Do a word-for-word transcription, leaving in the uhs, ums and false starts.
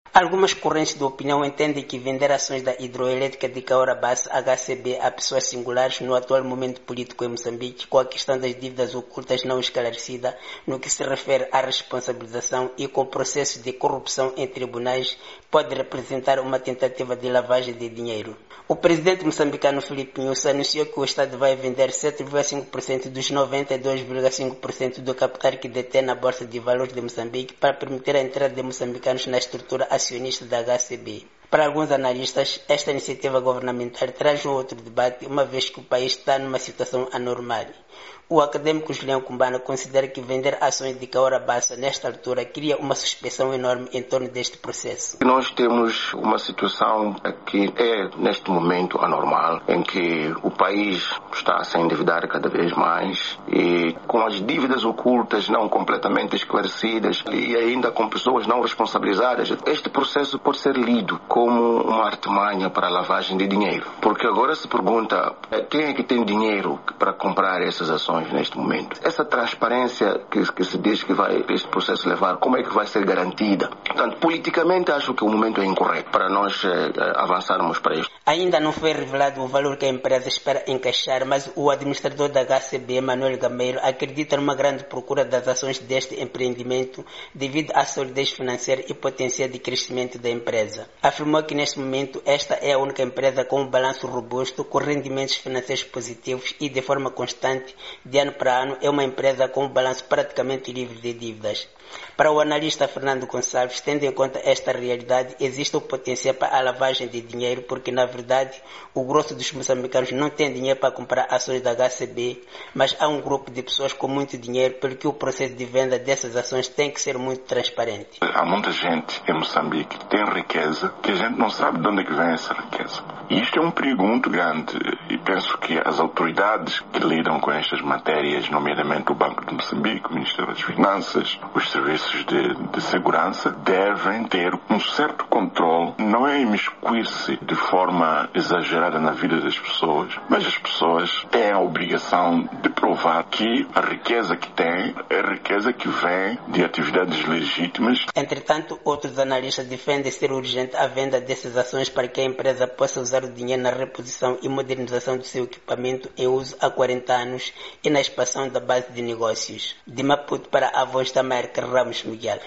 Algumas correntes de opinião entendem que vender ações da hidroelétrica de Cahora Bassa, H C B, a pessoas singulares no atual momento político em Moçambique, com a questão das dívidas ocultas não esclarecida no que se refere à responsabilização e com processos de corrupção em tribunais, pode representar uma tentativa de lavagem de dinheiro. O presidente moçambicano Filipe Nyusi anunciou que o Estado vai vender sete vírgula cinco por cento dos noventa e dois vírgula cinco por cento do capital que detém na Bolsa de Valores de Moçambique para permitir a entrada de moçambicanos na estrutura acionista da H C B. Para alguns analistas, esta iniciativa governamental traz um outro debate, uma vez que o país está numa situação anormal. O acadêmico Julião Cumbana considera que vender ações de Cahora Bassa nesta altura cria uma suspeição enorme em torno deste processo. Nós temos uma situação que é, neste momento, anormal, em que o país está a se endividar cada vez mais e com as dívidas ocultas não completamente esclarecidas e ainda com pessoas não responsabilizadas, este processo pode ser lido como uma artimanha para a lavagem de dinheiro. Porque agora se pergunta quem é que tem dinheiro para comprar essas ações neste momento. Essa transparência que, que se diz que vai este processo levar, como é que vai ser garantida? Portanto, politicamente acho que o momento é incorreto para nós eh, avançarmos para isto. Ainda não foi revelado o valor que a empresa espera encaixar, mas o administrador da H C B, Manuel Gameiro, acredita numa grande procura das ações deste empreendimento devido à solidez financeira e potencial de crescimento da empresa. Afirmou que neste momento esta é a única empresa com um balanço robusto, com rendimentos financeiros positivos e de forma constante, de ano para ano, é uma empresa com um balanço praticamente livre de dívidas. Para o analista Fernando Gonçalves, tendo em conta esta realidade, existe o potencial para a lavagem de dinheiro, porque na verdade o grosso dos moçambicanos não tem dinheiro para comprar ações da H C B, mas há um grupo de pessoas com muito dinheiro, pelo que o processo de venda dessas ações tem que ser muito transparente. Há muita gente em Moçambique que tem riqueza que a gente não sabe de onde é que vem essa riqueza. E isto é um perigo muito grande e penso que as autoridades que lidam com estas matérias, nomeadamente o Banco de Moçambique, o Ministério das Finanças, os serviços de, de segurança, devem ter um certo controle, não é imiscuir-se de forma exagerada na vida das pessoas, mas as pessoas têm a obrigação de provar que a riqueza que têm é a riqueza que vem de atividades legítimas. Entretanto, outros analistas defendem ser urgente a venda dessas ações para que a empresa possa usar o dinheiro na reposição e modernização do seu equipamento em uso há quarenta anos e na expansão da base de negócios. De Maputo para a Voz da América, Ramos Miguel.